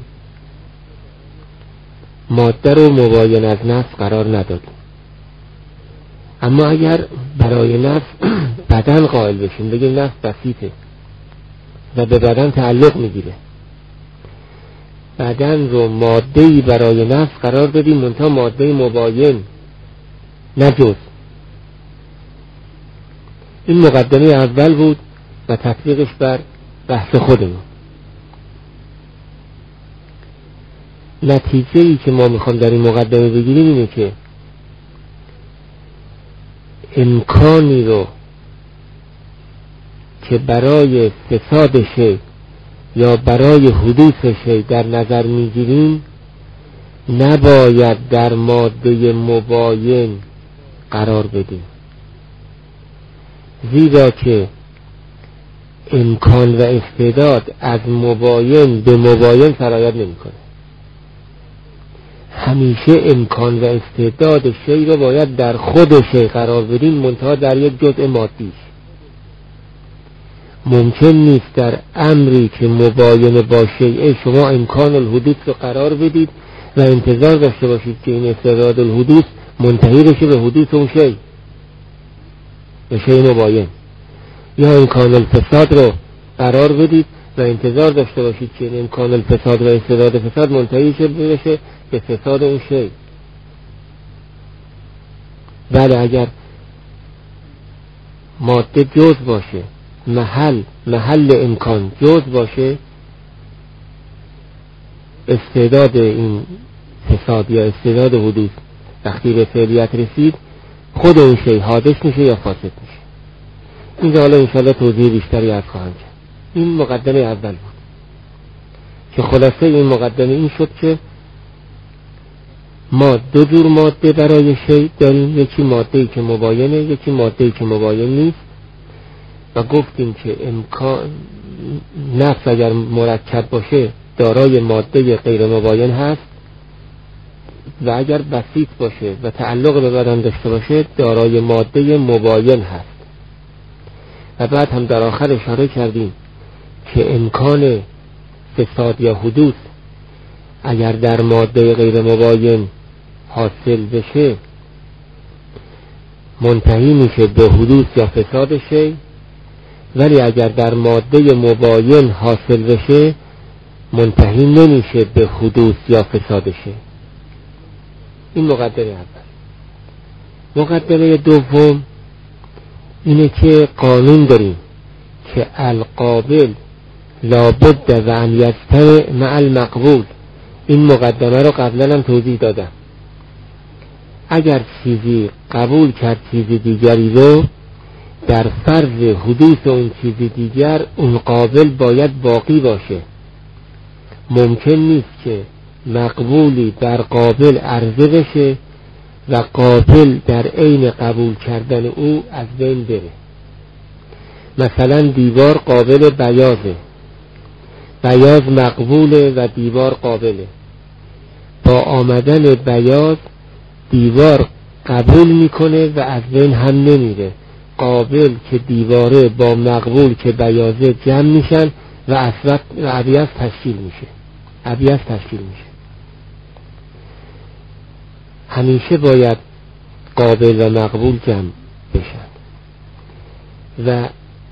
ماده رو مباین از نفس قرار ندادیم. اما اگر برای نفس بدن قائل بشیم، بگیم نفس بسیطه و به بدن تعلق میگیره، بدن رو ماده‌ای برای نفس قرار بدیم، منتها ماده مباین نه جز. این مقدمه اول بود و تطبیقش بر بحث خودمون. نتیجه‌ای که ما میخوام در این مقدمه بگیریم اینه که امکانی رو که برای فساد شی یا برای حدوث شی در نظر میگیریم نباید در ماده مباین قرار بدیم، زیرا که امکان و استعداد از مباین به مباین سرایت نمی‌کنه. همیشه امکان و استعداد شی رو باید در خود شی قرار بدیم، منتها در یک جزء مادیش. ممکن نیست در امری که مباین با شیء شما امکان الحدوث رو قرار بدید و انتظار داشته باشید که این استعداد الحدوث منتهی بشه به حدوث اون شی، به شی مباین، یا امکان الفساد رو قرار بدید و انتظار داشته باشید که این امکان الفساد و استعداد فساد منتهی بشه به فساد اون شی. بله، اگر ماده جز باشه، محل امکان جز باشه، استعداد این فساد یا استعداد حدوث وقتی به فعلیت رسید، خود اون شی حادث میشه یا فاسد میشه. این حالا انشاءالله توضیح بیشتری از خواهم کرد. این مقدمه اول بود که خلاصه این مقدمه این شد که ما دو جور ماده برای شی داریم، یکی ماده‌ای که مباینه، یکی ماده‌ای که مباین نیست، و گفتیم که امکان نفس اگر مرکب باشه دارای ماده غیر مباین هست و اگر بسیط باشه و تعلق به بدن داشته باشه دارای ماده مباین هست. و بعد هم در آخر اشاره کردیم که امکان فساد یا حدوث اگر در ماده غیر مباین حاصل بشه منتهی میشه به حدوث یا فساد شی، ولی اگر در ماده مباین حاصل بشه منتهی نمیشه به حدوث یا فساد شی. این مقدمه اول. مقدمه دوم اینه که قانون داریم که القابل لابد و ان یجتمع مع المقبول. این مقدمه رو قبلا هم توضیح دادم. اگر چیزی قبول کرد چیز دیگری رو، در فرض حدوث اون چیز دیگر اون قابل باید باقی باشه. ممکن نیست که مقبولی بر قابل عرضه بشه و قابل در عین قبول کردن او از بین بره. مثلا دیوار قابل بیاضه، بیاض مقبوله و دیوار قابله. با آمدن بیاض دیوار قبول میکنه و از بین هم نمیره. قابل که دیواره با مقبول که بیاضه جمع میشن و ابیض تشکیل میشه. همیشه باید قابل و مقبول جمع بشن و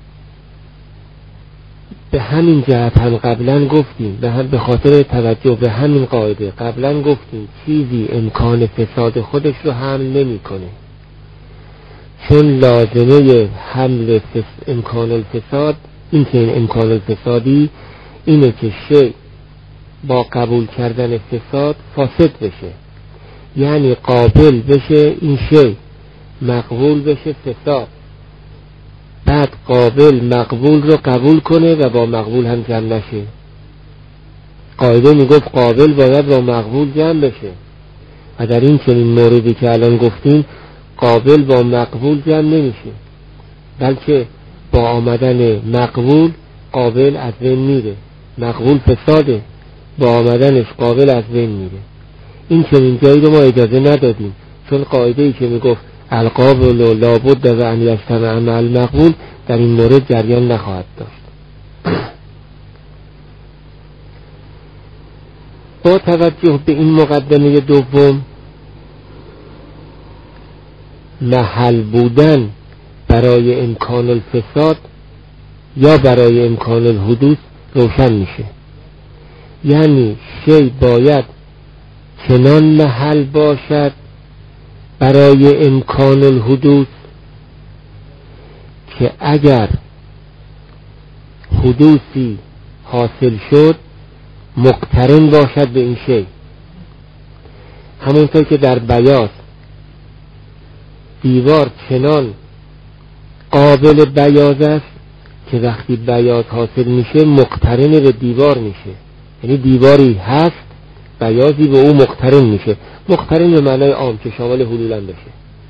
به همین جهت هم قبلا گفتیم، به خاطر توجه به همین قاعده قبلا گفتیم چیزی امکان فساد خودش رو حمل نمی کنه، چون لازمه حمل امکان الفساد، این که این امکان الفسادی اینه که شیء با قبول کردن فساد فاسد بشه، یعنی قابل بشه این شیء، مقبول بشه فساد، بعد قابل مقبول رو قبول کنه و با مقبول هم جمع نشه. قاعده میگفت قابل باید با مقبول جمع بشه و در این چنین موردی که الان گفتیم قابل با مقبول جمع نمیشه، بلکه با آمدن مقبول قابل از بین میره. مقبول فساده، با آمدنش قابل از بین میره. این چنین جایی رو ما اجازه ندادیم، چون قاعده‌ای که میگفت القابل لابد و ان یجتمع مع المقبول در این مورد جریان نخواهد داشت. با توجه به این مقدمه دوم، محل بودن برای امکان الفساد یا برای امکان الحدوث روشن میشه. یعنی شیء باید چنان محل باشد برای امکان الحدوث که اگر حدوثی حاصل شد مقترن باشد به این شیء. همونطور که در بیاض دیوار چنان قابل بیاض است که وقتی بیاض حاصل میشه مقترن به دیوار میشه، یعنی دیواری هست بیاضی به او مقترن میشه. مقترن به معنای عام که شامل حلولا بشه.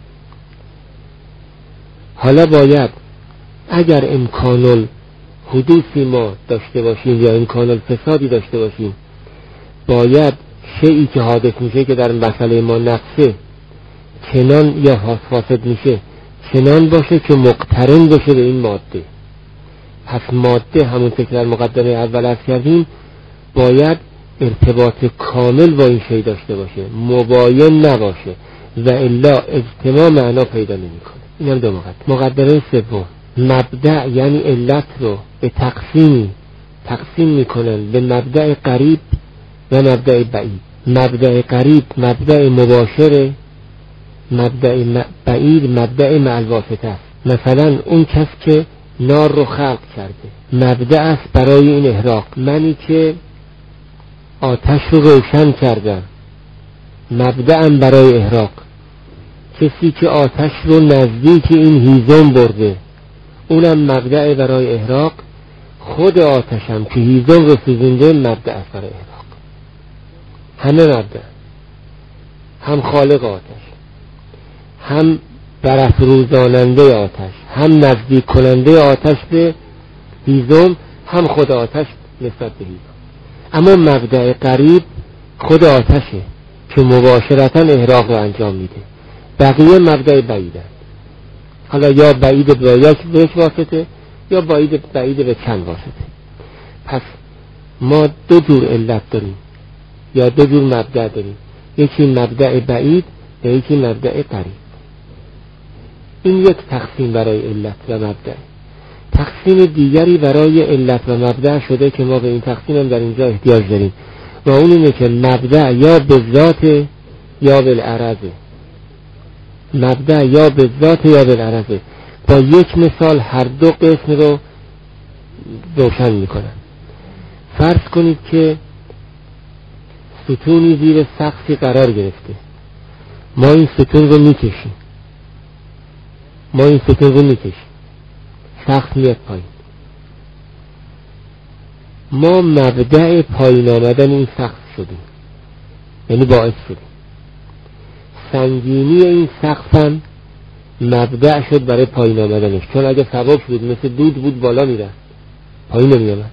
حالا باید اگر امکان الحدوثی ما داشته باشیم یا امکان الفسادی داشته باشیم، باید شیئی که حادث میشه که در مسئله ما نقصه چنان یا فاسد میشه چنان باشه که مقترن بشه به این ماده. پس ماده همونطور که در مقدمه اول عرض کردیم باید ارتباط کامل با این شیء داشته باشه، مباین نباشه و الا اجتماع معنا پیدا نمیکنه. این هم دو مقدمه سوم، مبدأ یعنی علت رو به تقسیم میکنن به مبدأ قریب و مبدأ بعید. مبدأ قریب مبدأ مباشره، مبدأ بعید مبدأ مع الواسطه است. مثلا اون کس که نار رو خلق کرده مبدأ است برای این احراق. منی که آتش رو روشن کردم مبدأم برای احراق. کسی که آتش رو نزدیک این هیزم برده اونم مبدأ برای احراق. خود آتشم که هیزم رو سوزنده مبدأ است برای احراق. همه مبدأ، هم خالق آتش، هم برافروزاننده آتش، هم نزدیک کننده آتش به هیزم، هم خود آتش نسبت به هیزم. اما مبدأ قریب خود آتشه که مباشرتا احراق رو انجام میده. بقیه مبدأ بعیده، حالا یا بعید به یک واسطه یا بعید به چند واسطه. پس ما دو جور علت داریم یا دو جور مبدأ داریم، یکی مبدأ بعید و یکی مبدأ قریب. این یک تقسیم برای علت و مبدأ. تقسیم دیگری برای علت و مبدأ شده که ما به این تقسیم هم در اینجا احتیاج داریم و اون اینه که مبدأ یا به ذات یا بالعرض. مبدأ یا به ذات یا بالعرض. با یک مثال هر دو قسم رو روشن میکنن. فرض کنید که ستونی زیر سقفی قرار گرفته، ما این ستون رو میکشیم، سقف میاد پایین. ما مبدأ پایین آمدن این سقف شدیم، یعنی باعث شدیم. سنگینی این سقف هم مبدأ شد برای پایین آمدنش، چون اگه سبک بود مثل دود بود بالا میرفت، پایین نمیامد.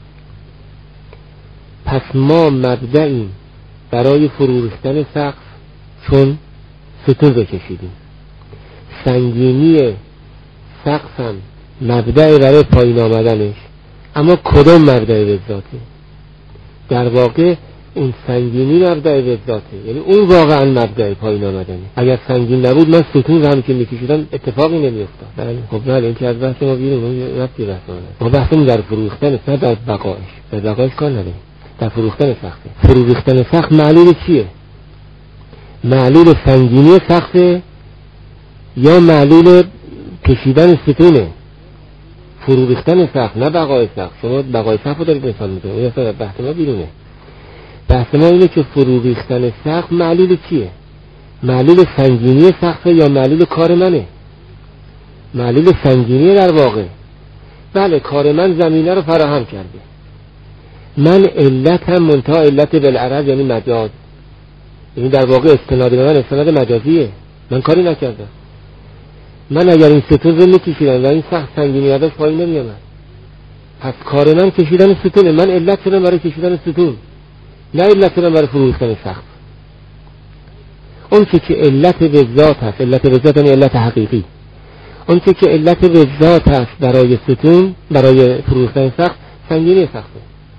پس ما مبدأیم برای فرو ریختن سقف چون ستون بکشیدیم. سنگینی سقف هم مبدأ برای پایین آمدنش، اما کدام مبدأ به ذاته؟ در واقع اون سنگینی مبدأ به ذاته، یعنی اون واقعا مبدأ پایین آمدنه. اگر سنگین نبود من ستون رو هم که میکشیدم اتفاقی نمیافتاد. خب نه، این که از بحث ما بیرون رفتی بحث ما بحثمون در فرو ریختن، نه در بقایش. در بقایش کار نداریم، در فرو ریختن سقف. فرو ریختن سقف معلول چیه؟ معلول سنگینی سقف یا معلول کشیدن ستونه، فرو ریختن سقف، نه بقای سقف. شما بقای سقف رو دارید مثال میزنید، این اصلا بحث ما بیرونه. بحث ما اینه که فرو ریختن سقف معلول چیه؟ معلول سنگینی سقف یا معلول کار منه؟ معلول سنگینی در واقع. بله کار من زمینه رو فراهم کرده، من علتم منتها علت بالعرض یعنی مجاز، یعنی در واقع استناد من استناد مجازیه، من کاری نکردم. من اگر این ستون رو میکشیدم و این سقف سنگینی نداشت پایین نمیامد، پس کار من کشیدن ستونه، من علت شدم برای کشیدن ستون، نه علت شدم برای فرو ریختن سقف. اون که علت به ذات هست، علت به ذات یعنی علت حقیقی، اون که علت به ذات هست برای ستون، برای فرو ریختن سقف، سنگینی سقفه.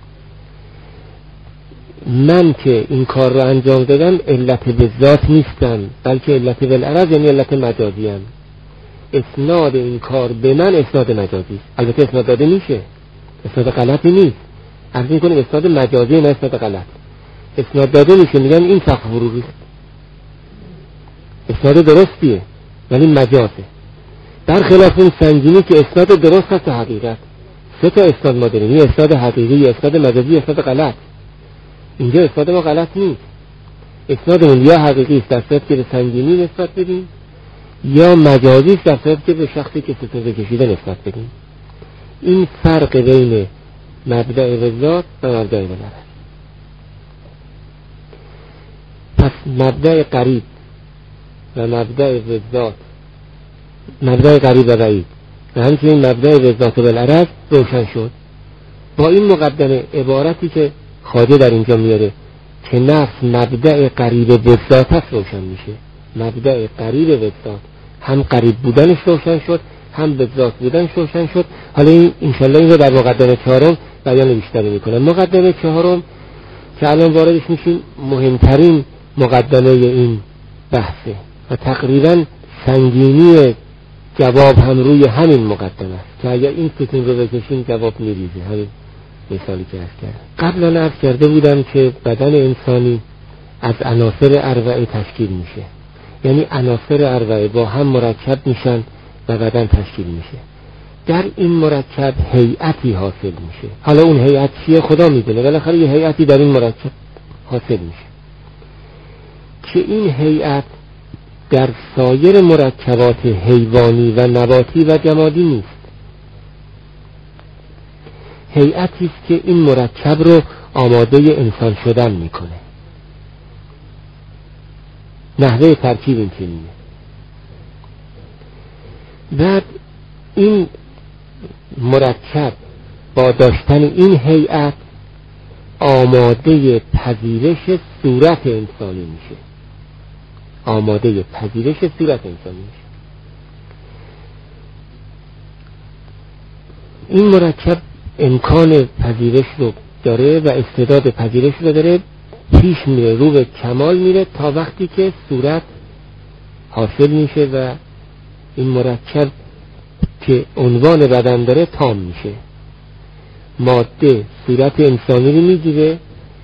من که این کار رو انجام دادم علت به ذات نیستم، بلکه علت بالعرض یعنی علت مجازی ام. اسناد این کار به من اسناد مجازی است. البته اسناد داده میشه، اسناد غلطی نیست، عرض میکنیم اسناد مجازی نه اسناد غلط. اسناد داده میشه، میگن این سقف فرو ریخت، اسناد درستیه ولی مجازه. برخلاف اون سنگینی که اسناد درست هست و حقیقت. سه تا اسناد ما داریم، این اسناد حقیقی، اسناد مجازی، اسناد غلط. اینجا اسناد ما غلط نیست، اسنادمون یا حقیقی است در صورتی که به سنگینی نسبت بدیم، یا مجازی است در صورتی که به شخصی که ستون کشیده نسبت بدیم. این فرق بین مبدأ وذات و مبدأ بالعرض. پس مبدأ قریب و مبدأ وذات، مبدأ قریب و بعید و همچنین مبدأ وذات و بالعرض روشن شد با این مقدمه عبارتی که خواجه در اینجا میاره که نفس مبدأ قریب وذات هست روشن میشه. مبدأ قریب وذات، هم قریب بودنش روشن شد، هم وذات بودنش روشن شد. حالا انشالله این رو در مقدمه چهارم بیان بیشتری میکنم. مقدمه چهارم که الان واردش میشیم مهمترین مقدمه این بحثه و تقریبا سنگینی جواب هم روی همین مقدمه است که اگر این ستون رو بکشیم جواب میریزه. همین مثالی که عرض کردم. قبلا عرض کرده بودم که بدن انسانی از عناصر اربعه تشکیل میشه، یعنی عناصر اربعه با هم مرکب میشن و بدن تشکیل میشه. در این مرکب هیئتی حاصل میشه. حالا اون هیئت چیه خدا میدونه، بالاخره یه هیئتی در این مرکب حاصل میشه که این هیئت در سایر مرکبات حیوانی و نباتی و جمادی نیست. هیئتی است که این مرکب رو آماده انسان شدن میکنه. نحوه ترکیب این چنینه. بعد این مرکب با داشتن این هیئت آماده پذیرش صورت انسانی میشه. آماده پذیرش صورت انسانی میشه. این مرکب امکان پذیرش رو داره و استعداد پذیرش رو داره، پیش میره، رو به کمال میره تا وقتی که صورت حاصل میشه و این مرکب که عنوان بدن داره تام میشه. ماده صورت انسانی رو میگیره،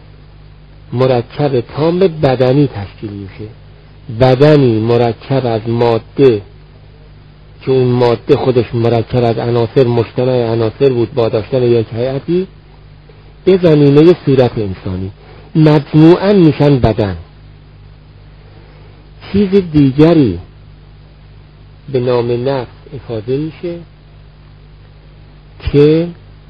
مرکب تام بدنی تشکیل میشه. بدنی مرکب از ماده که اون ماده خودش مرکب از عناصر مجتمع عناصر بود با داشتن یک هیئتی به زمینه صورت انسانی مجموعاً میشن بدن. چیز دیگری به نام نفس افاده میشه که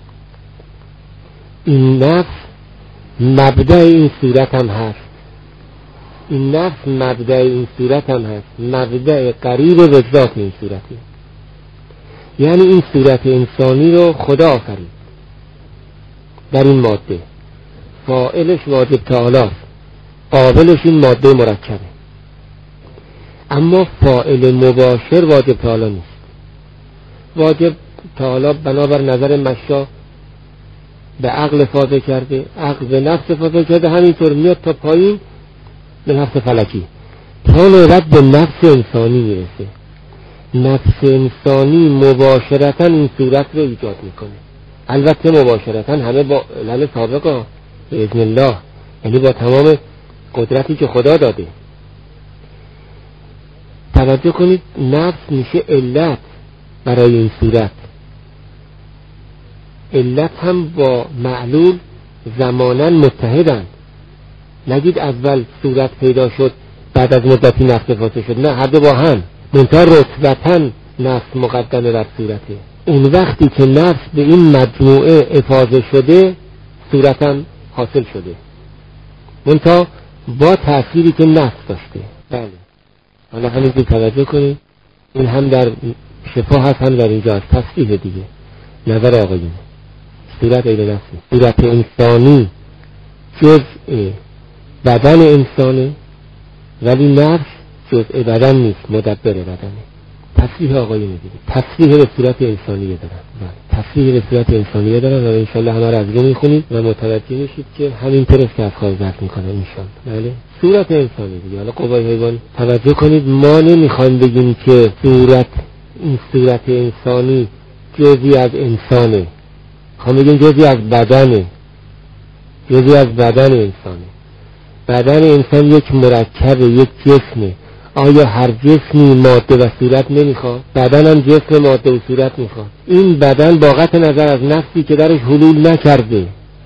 این نفس مبدأ این صورت هم هست. این نفس مبدأ این صورت هم هست، مبدأ قریب به ذات این صورتی. یعنی این صورت انسانی رو خدا آفرید در این ماده، فاعلش واجب تعالی است، قابلش این ماده مرکبه، اما فاعل مباشر واجب تعالی نیست. واجب تعالی بنابر نظر مشا به عقل افاضه کرده، عقل به نفس افاضه کرده، همینطور میاد تا پایین به نفس فلکی تا نوبت به نفس انسانی میرسه. نفس انسانی مباشرتا این صورت رو ایجاد میکنه. البته مباشرتا همه با علل سابقه به اذن الله، یعنی با تمام قدرتی که خدا داده. توجه کنید نفس میشه علت برای این صورت. علت هم با معلول زماناً متحدن. نگید اول صورت پیدا شد بعد از مدتی نفس فاسد شد، نه، هر دو با هم. منتها رتبتاً نفس مقدمه بر صورته. اون وقتی که نفس به این مجموعه افاضه شده صورتاً حاصل شده، منتها با تأثیری که نفس داشته. بله، حالا همین که توجه کنید این هم در شفا هست هم در اینجا هست. تصریح دیگه نظر آقایون. صورت عین نفسه. صورت انسانی جزء بدن انسانه ولی نفس جزء بدن نیست، مدبر بدنه. تصریح آقایون دیگه. تصریح به صورت انسانیه دارن. تصریح به صورت انسانیه دارن و انشالله همه رو از رو میخونید و متوجه میشید که همین طرف که از خواهی ضبط میکنه انشالله. بله، صورت انسانی دیگه. حالا قوای حیوان توجه کنید، ما نمیخوایم بگیم که این صورت انسانی جزئی از انسانه، خواهم بگیم جزئی از بدنه، جزئی از بدن انسانه. بدن انسان یک مرکب، یک جسمه. آیا هر جسمی ماده و صورت نمیخواد؟ بدن هم جسم، ماده و صورت میخواد. این بدن با قطع نظر از نفسی که درش حلول نکرده،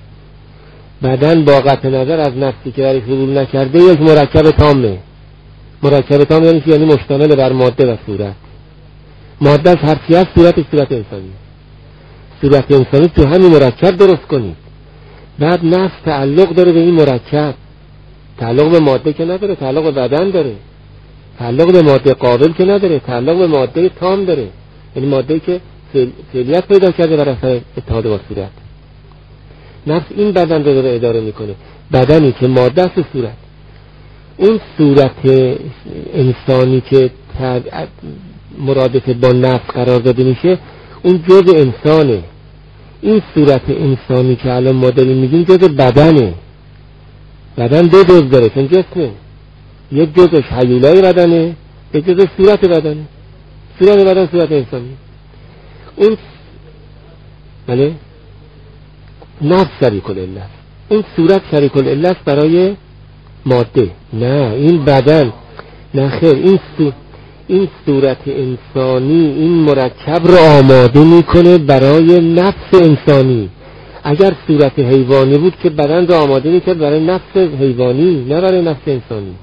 بدن با قطع نظر از نفسی که درش حلول نکرده یک مرکب تامه. مرکب تام یعنی مشتمل بر ماده و صورت. ماده از هر چیز، صورتش صورت انسانی. صورت انسانی تو همین مرکب درست کنید. بعد نفس تعلق داره به این مرکب، تعلق به ماده که نداره، تعلق به بدن داره. تعلق به ماده قابل که نداره، تعلق به ماده تام داره، یعنی ماده که فعلیت پیدا کرده بر اثر اتحاد با صورت. نفس این بدن رو داره اداره میکنه، بدنی که ماده است صورت. اون صورت انسانی که مرادف با نفس قرار داده میشه اون جزء انسانه. این صورت انسانی که الان ما داریم میگیم جزء بدنه. بدن دو جزء داره، چون جسمه. یک جزءش هیولای بدنه، یک جزء صورت بدنه. صورت بدن صورت انسانی. اون بله نفس شریک العلت، اون صورت شریک العلت برای ماده. نه، این بدن، نه خیر، این صورت انسانی این مرکب رو آماده میکنه برای نفس انسانی. اگر صورت حیوانی بود که بدن رو آماده میکرد برای نفس حیوانی، نه برای نفس انسانی.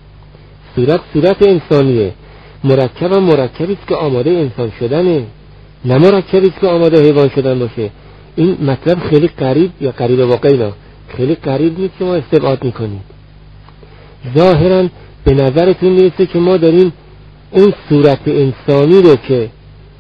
صورت انسانیه. مرکب هم مرکبی است که آماده انسان شدنه، نه مرکبی است که آماده حیوان شدن باشه. این مطلب خیلی قریب یا قریب واقعی نه، خیلی قریب نیست که ما استبعاد میکنیم. ظاهرا به نظرتون میرسه که ما داریم اون صورت انسانی رو که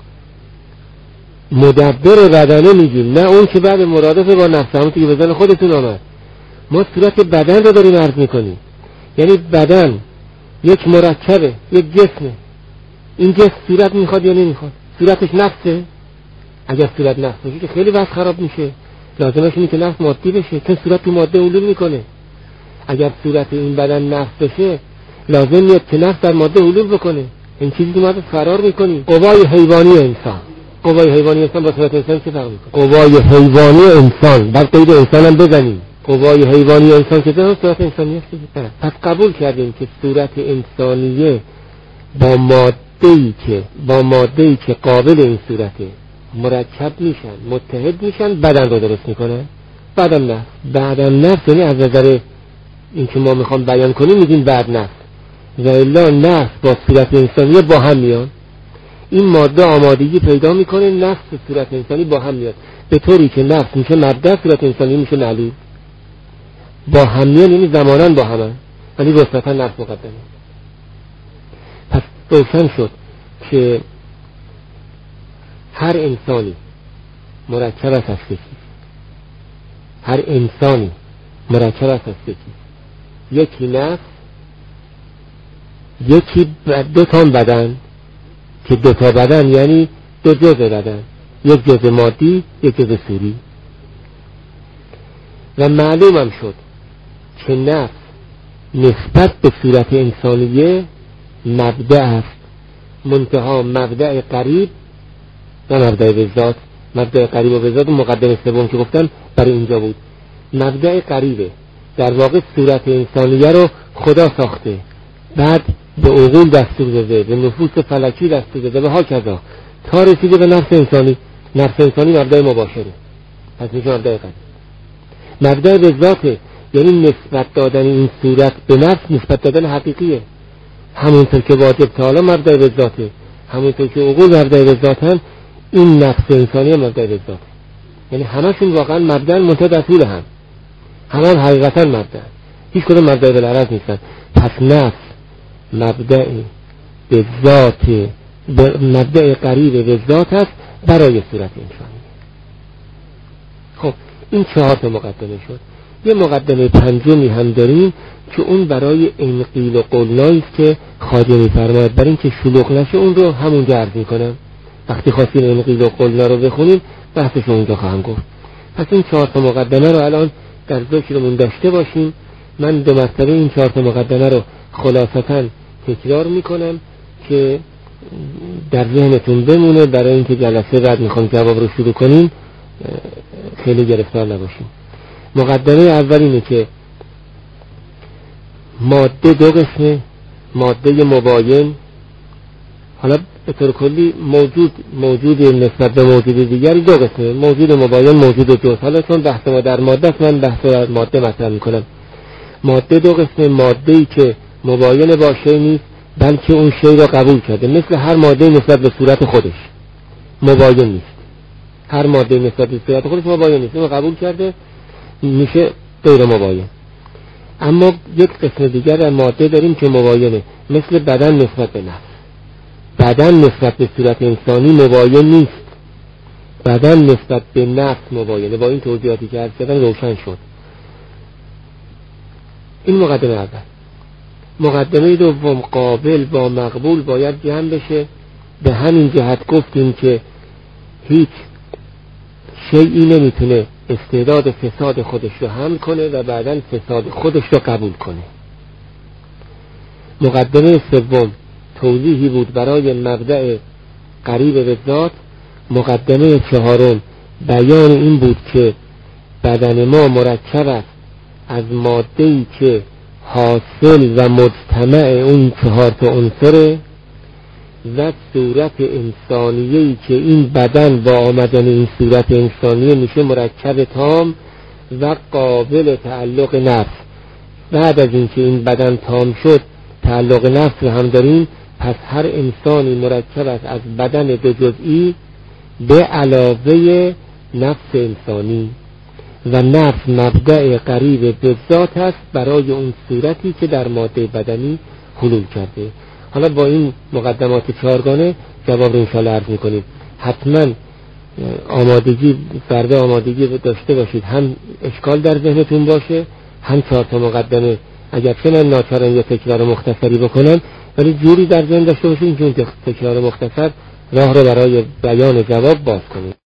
مدبر بدنه میگیم، نه اون که بعد مرادف با نفس، همون که بزن خودتون آمد. ما صورت بدن رو داریم عرض میکنیم. یعنی بدن یک مرکبه، یک جسمه. این جسم صورت میخواد یا نمیخواد؟ صورتش نفسه؟ اگر صورت نفس باشه که خیلی وضع خراب میشه. لازمش اینه که نفس مادی بشه، چون صورت تو ماده علول میکنه. اگر صورت این بدن نفس بشه لازم میاد که نفس در ماده علول بکنه. این چیزی که ما فرار میکنیم. قوای حیوانی انسان، قوای حیوانی انسان با صورت انسان چه فرق میکنه؟ قوای حیوانی انسان، بعد قید انسان هم بزنیم. قوای حیوانی انسان که در صورت انسانی است. پس قبول کردیم که صورت انسانیه با ماده‌ای که قابل این صورته مرکب میشن، متحد میشن، بدن رو درست میکنن. بعدم نفس یعنی از نظر این که ما میخوام بیان کنیم میگیم بعد نفس و الا نفس با صورت انسانی با هم میان. این ماده آمادگی پیدا میکنه، نفس صورت انسانی با هم میاد، به طوری که نفس میشه مبدأ، صورت انسانی میشه معلول. با هم میان یعنی زماناً با هم، ولی وسطاً نفس مقدمه. پس روشن شد که هر انسانی مرکب است از سه چیز. هر انسانی مرکب است از سه چیز. یکی نفس، یکی دو تا بدن که دو تا بدن یعنی دو جزء بدن، یک جزء مادی، یک جزء صوری. و معلومم شد که نفس نسبت به صورت انسانیه مبدأ است، منتها مبدأ قریب و مبدأ به ذات. مبدأ قریب و به ذات مقدمه سوم که گفتم برای اینجا بود. مبدأ قریبه، در واقع صورت انسانیه رو خدا ساخته، بعد به عقول دستور داده، به نفوس فلکی دستور داده و هاکذا تا رسیده به نفس انسانی. نفس انسانی مبدأ مباشره، پس میشه مبدأ قدیم. مبدأ به ذاته، یعنی نسبت دادن این صورت به نفس نسبت دادن حقیقیه. همونطور که واجب تعالی مبدأ به ذاته، همونطور که عقول مبدأ به ذاتن، این نفس انسانی مبدأ به ذاته. یعنی همشون واقعا مبدأ منتهی در طول هم حقیقتا مبدأ، هیچ کدوم مبدأ بالعرض نیستن. پس نفس مبدأ به ذات، مبدأ قریب به ذات است برای صورت انسانی. خب این 4 تا مقدمه شد. یه مقدمه پنجمی هم داریم که اون برای انقیل و قلنایی است که خواجه می‌فرماید. برای اینکه شلوغ نشه اون رو همونجا عرض می‌کنم. وقتی خواستین انقیل و قلنا رو بخونیم بحثش اونجا خواهم گفت. پس این 4 تا مقدمه رو الان در ذکرمون داشته باشیم. من 2 مرتبه این 4 تا مقدمه رو خلاصتاً تکرار می‌کنم که در ذهنتون بمونه، برای اینکه جلسه بعد می‌خوام جواب رو شروع کنیم خیلی گرفتار نباشیم. مقدمه اول اینه که ماده 2 قسمه، ماده مباین، حالا به طور کلی موجود نسبت به موجود دیگری 2 قسمه، موجود مباین، موجود جز. حالا چون بحث ما در ماده است من بحث در ماده مطرح میکنم. ماده 2 قسمه، ماده‌ای که مباین با شی نیست بلکه اون شی را قبول کرده، مثل هر ماده نسبت به صورت خودش مباین نیست. هر ماده نسبت به صورت خودش مباین نیست، اون قبول کرده میشه غیر مباین. اما یک قسم دیگر ماده داریم که مباینه، مثل بدن نسبت به نفس. بدن نسبت به صورت انسانی مباین نیست، بدن نسبت به نفس مباینه. با این توضیحاتی که عرض کردم روشن شد. این مقدمه اول. مقدمه دوم، قابل با مقبول باید جمع بشه. به همین جهت گفتیم که هیچ شیئی نمیتونه استعداد فساد خودش رو حمل کنه و بعداً فساد خودش رو قبول کنه. مقدمه سوم توضیحی بود برای مبدأ قریب به ذات. مقدمه چهارم بیان این بود که بدن ما مرکب است از ماده‌ای که حاصل و مجتمع اون 4 تا عنصره و صورت انسانیه‌ای که این بدن با آمدن این صورت انسانیه میشه مرکب تام و قابل تعلق نفس. بعد از اینکه این بدن تام شد تعلق نفس رو هم داریم، پس هر انسانی مرکب است از بدن 2 جزئی به علاوه نفس انسانی و نفس مبدأ قریب به ذات است برای اون صورتی که در ماده بدنی حلول کرده. حالا با این مقدمات 4گانه جواب رو انشاءالله عرض میکنیم. حتما فردا آمادگی داشته باشید، هم اشکال در ذهنتون باشه، هم 4 تا مقدمه اگرچه من ناچارم یه تکرار مختصری بکنم ولی جوری در ذهن داشته باشید که اون تکرار مختصر راه رو برای بیان جواب باز کنید.